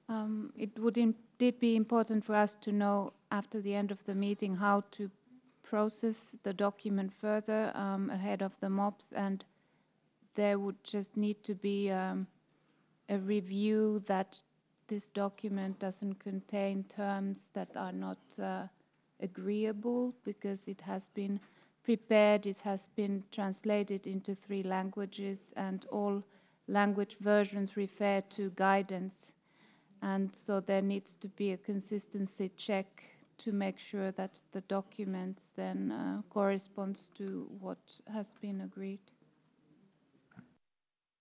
It would indeed be important for us to know after the end of the meeting how to process the document further ahead of the MOPS, and there would just need to be a review that this document doesn't contain terms that are not agreeable, because it has been prepared, it has been translated into 3 languages, and all language versions refer to guidance. And so there needs to be a consistency check to make sure that the document then corresponds to what has been agreed.